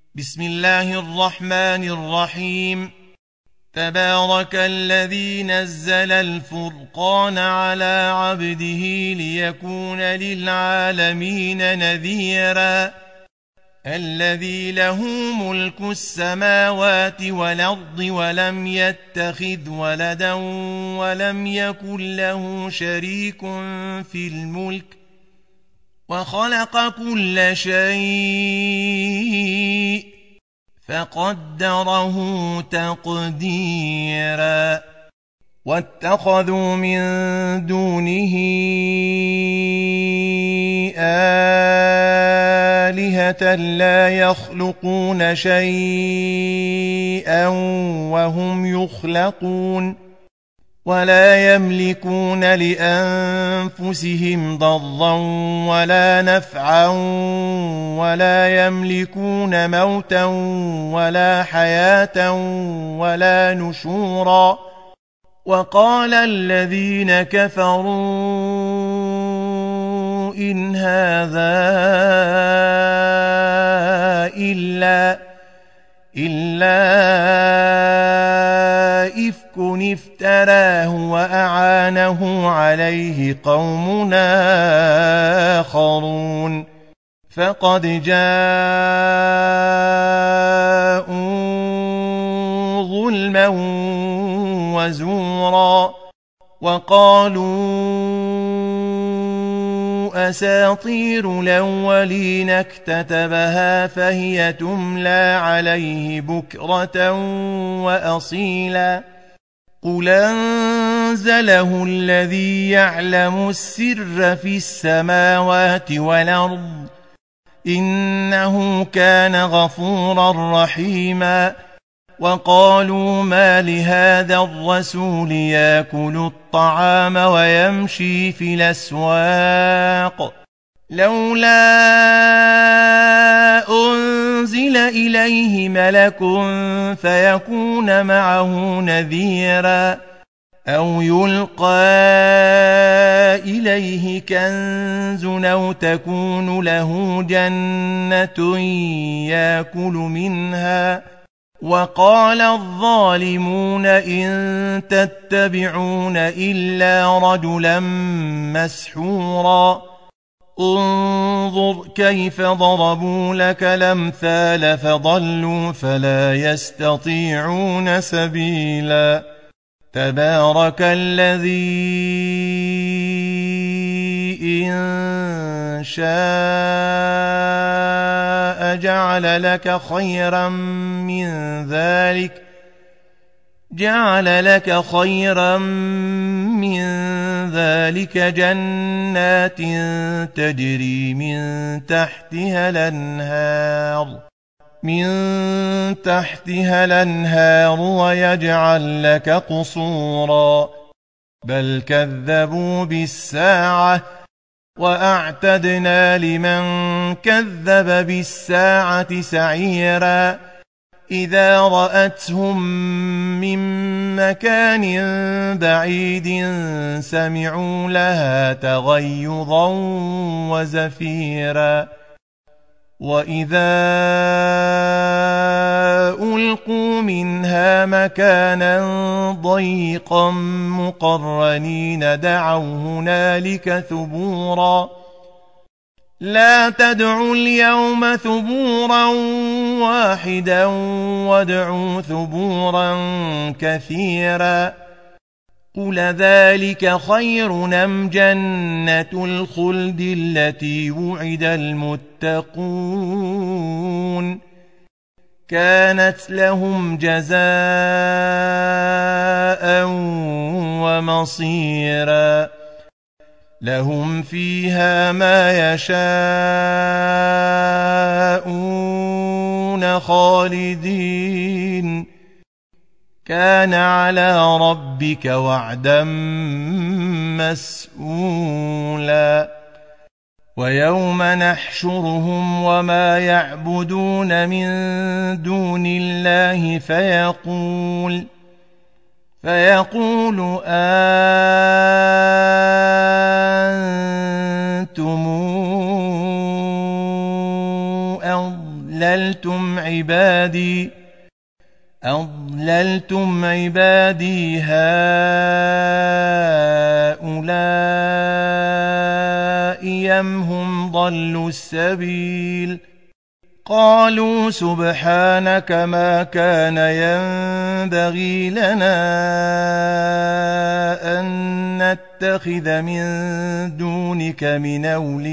بسم الله الرحمن الرحيم. تبارك الذي نزل الفرقان على عبده ليكون للعالمين نذيرا. الذي له ملك السماوات والأرض ولم يتخذ ولدا ولم يكن له شريك في الملك وخلق كل شيء فقدره تقديرا. واتخذوا من دونه آلهة لا يخلقون شيئا وهم يخلقون ولا يملكون لأنفسهم ضرا ولا نفعا ولا يملكون موتا ولا حياة ولا نشورا. وقال الذين كفروا إن هذا إلا إفك افتراه وأعانه عليه قوم آخرون فقد جاءوا ظلما وزورا. وقالوا أساطير الأولين اكتتبها فهي تملى عليه بكرة وأصيلا. قل أنزله الذي يعلم السر في السماوات والأرض إنه كان غفورا رحيما. وقالوا ما لهذا الرسول يأكل الطعام ويمشي في الأسواق لولا أنزل إليه ملك فيكون معه نذيرا أو يلقى إليه كنز أو تكون له جنة يأكل منها. وقال الظالمون إن تتبعون إلا رجلا مسحورا. انظر كيف ضربوا لك الأمثال فضلوا فلا يستطيعون سبيلا. تبارك الذي إن شاء جعل لك خيرا من ذلك جنات تجري من تحتها الأنهار ويجعل لك قصورا. بل كذبوا بالساعة وأعتدنا لمن كذب بالساعة سعيرا. إذا رأتهم من مكان بعيد سمعوا لها تغيظا وزفيرا. وإذا ألقوا منها مكانا ضيقا مقرنين دعوا هنالك ثبورا. لا تدعوا اليوم ثبورا واحدا وادعوا ثبورا كثيرا. قل ذلك خير أم جنة الخلد التي وعد المتقون كانت لهم جزاء ومصيرا. لهم فيها ما يشاءون خالدين كان على ربك وعدا مسئولا. ويوم نحشرهم وما يعبدون من دون الله فيقول أنتم أضللتم عبادي هؤلاء أم هم ضلوا السبيل قالوا سبحانك ما كان ينبغي لنا أن نتخذ من دونك من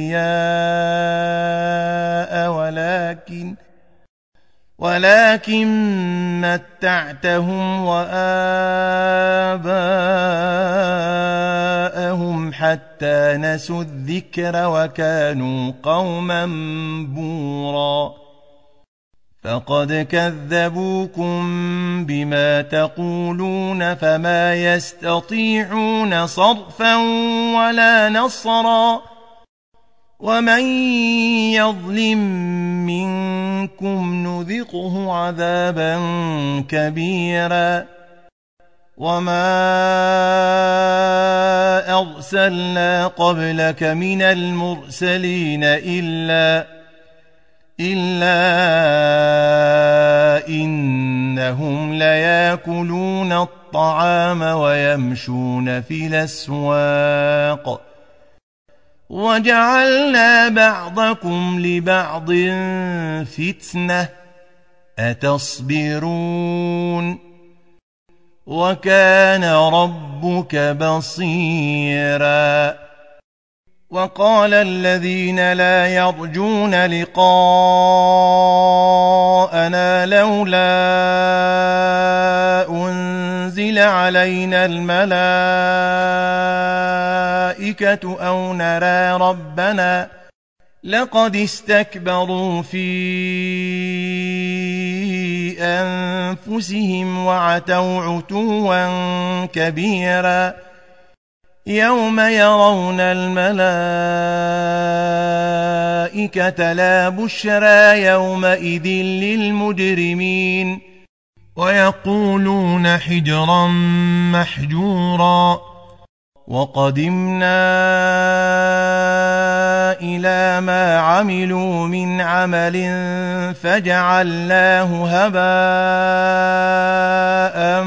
أولياء ولكن متعتهم وآباءهم حتى نسوا الذكر وكانوا قوما بورا فقد كذبوكم بما تقولون فما يستطيعون صرفا ولا نصرا ومن يظلم منكم نذقه عذابا كبيرا وما أرسلنا قبلك من المرسلين إلا إنهم ليأكلون الطعام ويمشون في الأسواق وجعلنا بعضكم لبعض فتنة أتصبرون وكان ربك بصيرا وقال الذين لا يرجون لقاءنا لولا أنزل علينا الملائكة أو نرى ربنا لقد استكبروا في أنفسهم وعتوا عتوا كبيرا يوم يرون الملائكة لا بشرى يومئذ للمجرمين ويقولون حجرا محجورا وقدمنا إلى ما عملوا من عمل فجعلناه هباء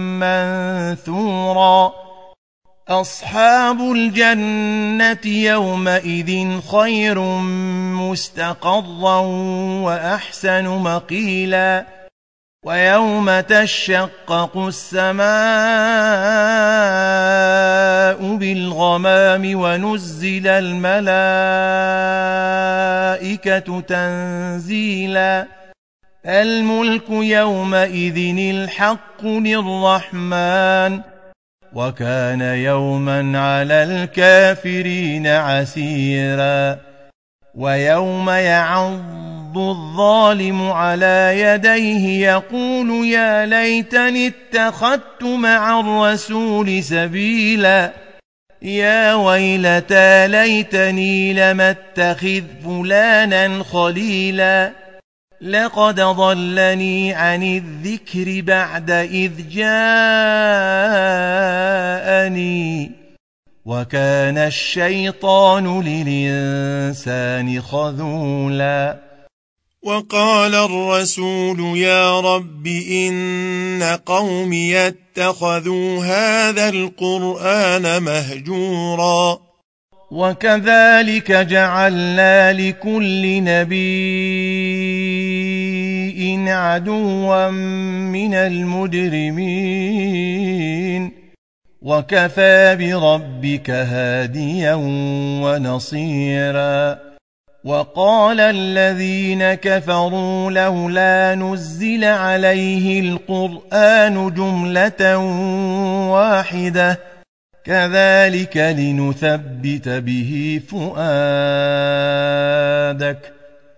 منثورا أصحاب الجنة يومئذ خير مستقرا وأحسن مقيلا ويوم تشقق السماء بالغمام ونزل الملائكة تنزيلا الملك يومئذ الحق للرحمن وكان يوما على الكافرين عسيرا ويوم يعض الظالم على يديه يقول يا ليتني اتخذت مع الرسول سبيلا يا ويلتى ليتني لم اتخذ فلانا خليلا لقد ضلني عن الذكر بعد إذ جاءني وكان الشيطان للإنسان خذولا وقال الرسول يا رب إن قومي اتخذوا هذا القرآن مهجورا وكذلك جعلنا لكل نبي عدوا من المجرمين وكفى بربك هاديا ونصيرا وقال الذين كفروا لولا نزل عليه القرآن جملة واحدة كذلك لنثبت به فؤادك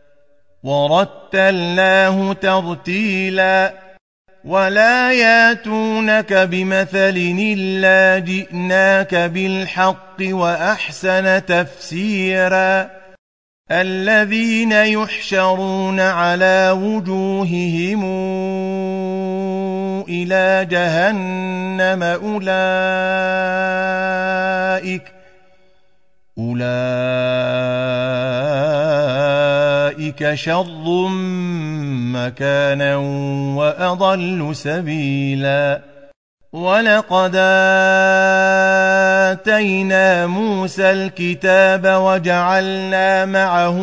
ورتلناه ترتيلا ولا ياتونك بمثل إلا جئناك بالحق وأحسن تفسيرا الذين يحشرون على وجوههم إلى جهنم أولئك أولئك شر مكانا وأضل سبيلا ولقد آتينا موسى الكتاب وجعلنا معه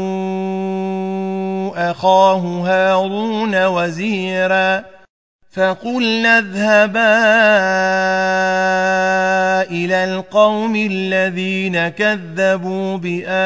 أخاه هارون وزيرا فقلنا اذهبا إلى القوم الذين كذبوا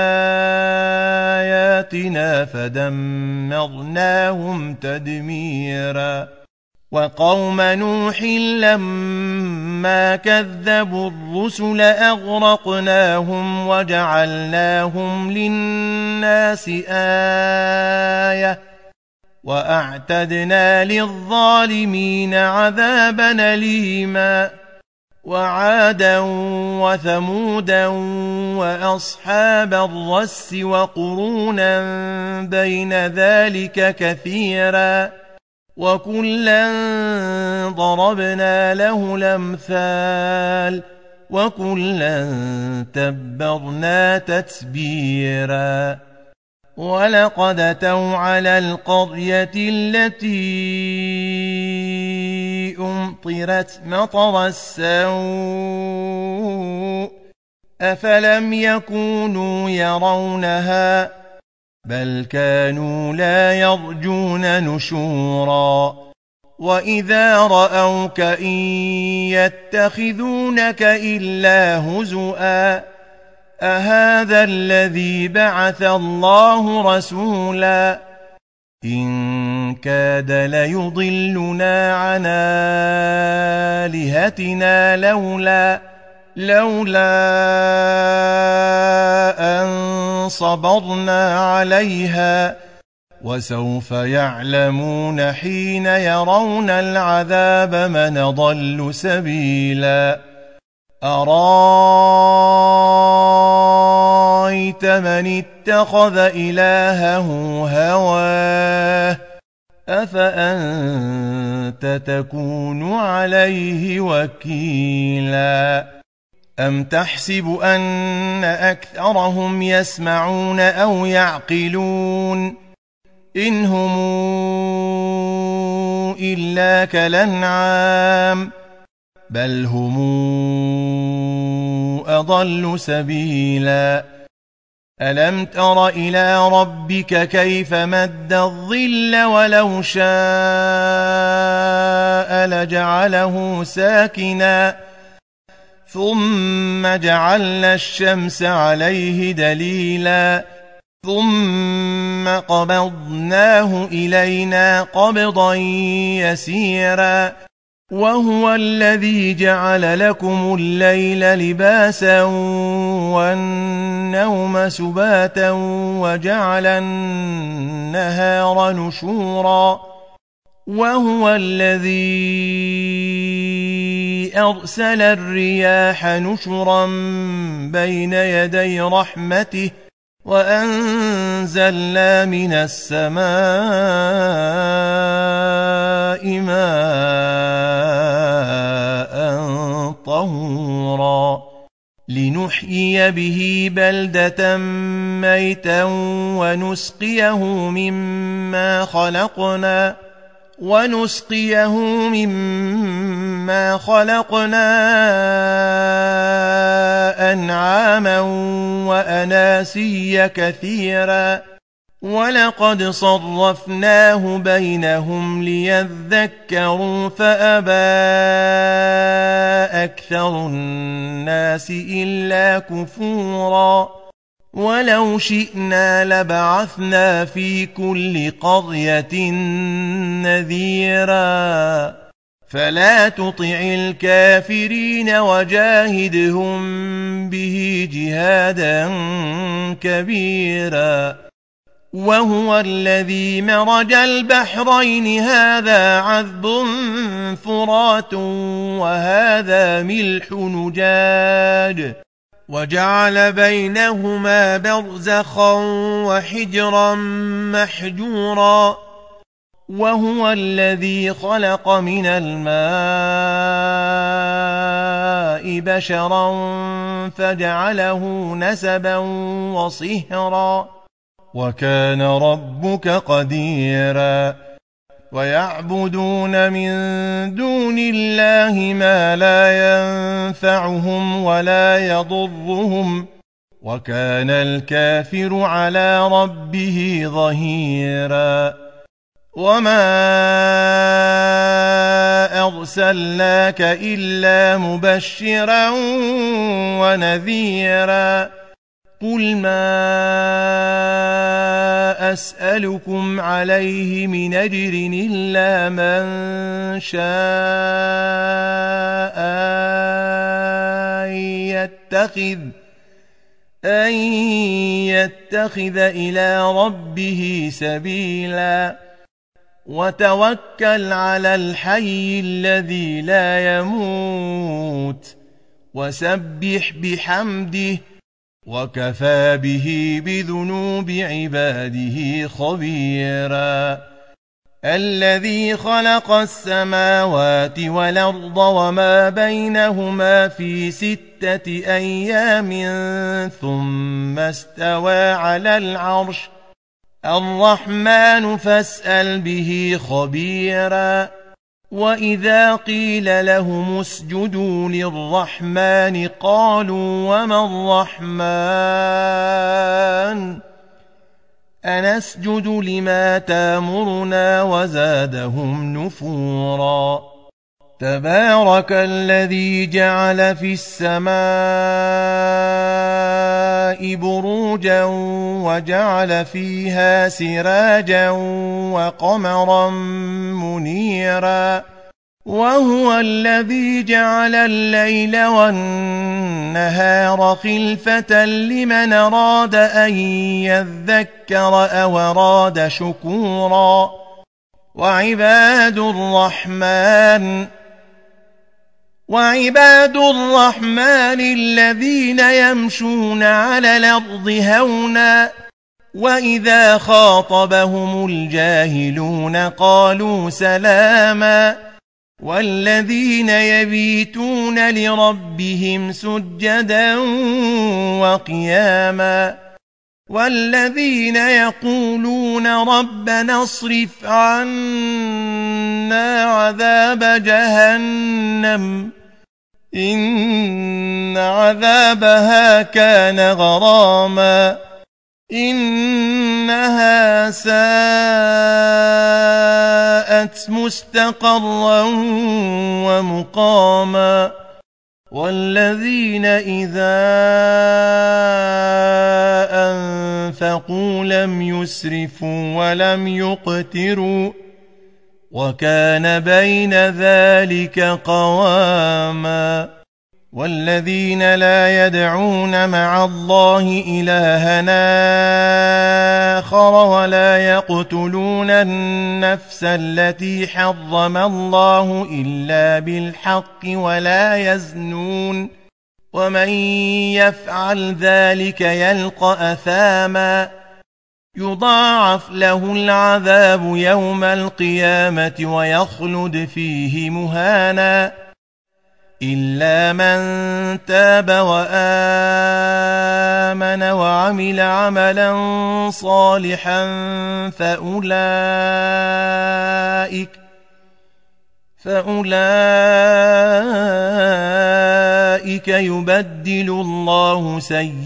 بآياتنا فدمرناهم تدميرا وقوم نوح لما كذبوا الرسل أغرقناهم وجعلناهم للناس آية وأعتدنا للظالمين عذابا أليما وعادا وثمودا وأصحاب الرس وقرونا بين ذلك كثيرا وكلا ضربنا له الأمثال وكلا تبرنا تتبيرا ولقد أتوا على القرية التي أمطرت مطر السوء أفلم يكونوا يرونها بل كانوا لا يرجون نشورا وإذا رأوك إن يتخذونك إلا هزؤا أهذا الذي بعث الله رسولا إن كاد ليضلنا عن آلهتنا لولا أن صبرنا عليها وسوف يعلمون حين يرون العذاب من ضل سبيلا أرأيت من اتخذ إلهه هواه أفأنت تكون عليه وكيلا أم تحسب أن أكثرهم يسمعون أو يعقلون إن هم إلا كالأنعام بل هم أضل سبيلا ألم تر إلى ربك كيف مد الظل ولو شاء لجعله ساكنا ثم جعلنا الشمس عليه دليلا ثم قبضناه إلينا قبضا يسيرا وهو الذي جعل لكم الليل لباسا والنوم سباتا وجعل النهار نشورا وهو الذي أرسل الرياح نشرا بين يدي رحمته وأنزلنا من السماء ماء طهورا لنحيي به بلدة ميتا ونسقيه مما خلقنا أنعاما وأناسيا كثيرا ولقد صرفناه بينهم ليذكروا فأبى أكثر الناس إلا كفورا ولو شئنا لبعثنا في كل قرية نذيرا فلا تطع الكافرين وجاهدهم به جهادا كبيرا وهو الذي مرج البحرين هذا عذب فرات وهذا ملح نجاج وجعل بينهما برزخا وحجرا محجورا وهو الذي خلق من الماء بشرا فجعله نسبا وصهرا وكان ربك قديرا ويعبدون من دون الله ما لا ينفعهم ولا يضرهم وكان الكافر على ربه ظهيرا وما أرسلناك إلا مبشرا ونذيرا قل ما أسألكم عليه من أجر إلا من شاء أن يتخذ إلى ربه سبيلا وتوكل على الحي الذي لا يموت وسبح بحمده وكفى به بذنوب عباده خبيرا الذي خلق السماوات والأرض وما بينهما في 6 أيام ثم استوى على العرش الرحمن فاسأل به خبيرا وإذا قيل لهم اسجدوا للرحمن قالوا وما الرحمن أنسجد لما تامرنا وزادهم نفورا تبارك الذي جعل في السماء بروجا وجعل فيها سراجا وقمرا منيرا وهو الذي جعل الليل والنهار خلفة لمن أراد أن يذكر أو أراد شكورا وعباد الرحمن الذين يمشون على الأرض هونا وإذا خاطبهم الجاهلون قالوا سلاما والذين يبيتون لربهم سجدا وقياما والذين يقولون ربنا اصرف عنا عذاب جهنم إن عذابها كان غراما إنها ساءت مستقرا ومقاما والذين إذا أنفقوا لم يسرفوا ولم يقتروا وكان بين ذلك قواما والذين لا يدعون مع الله إلها آخر ولا يقتلون النفس التي حرم الله إلا بالحق ولا يزنون ومن يفعل ذلك يلقى أثاما يضاعف له العذاب يوم القيامة ويخلد فيه مهانا إلا من تاب وآمن وعمل عملا صالحا فأولئك يبدل الله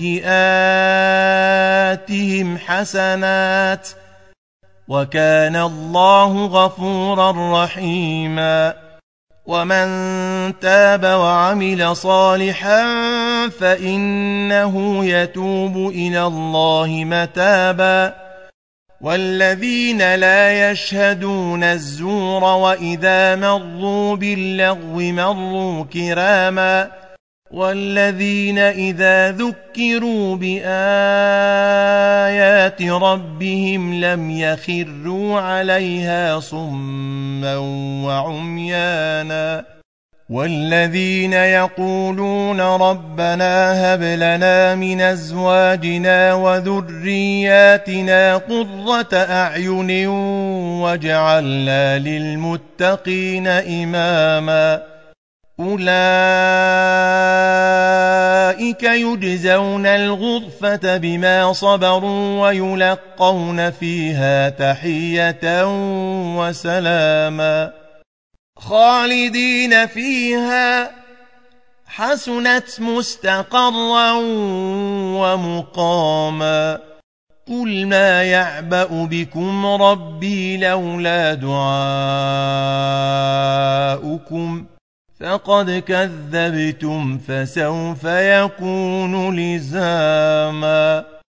سيئاتهم حسنات وكان الله غفورا رحيما ومن تاب وعمل صالحا فإنه يتوب إلى الله متابا والذين لا يشهدون الزور وإذا مروا باللغو مروا كراما والذين إذا ذكروا بآيات ربهم لم يخروا عليها صما وعميانا والذين يقولون ربنا هب لنا من أزواجنا وذرياتنا قرة أعين واجعلنا للمتقين إماما أولئك يجزون الغرفة بما صبروا ويلقون فيها تحية وسلاما خالدين فيها حسنت مستقرا ومقاما قل ما يعبأ بكم ربي لولا دعاؤكم فقد كذبتم فسوف يكون لزاما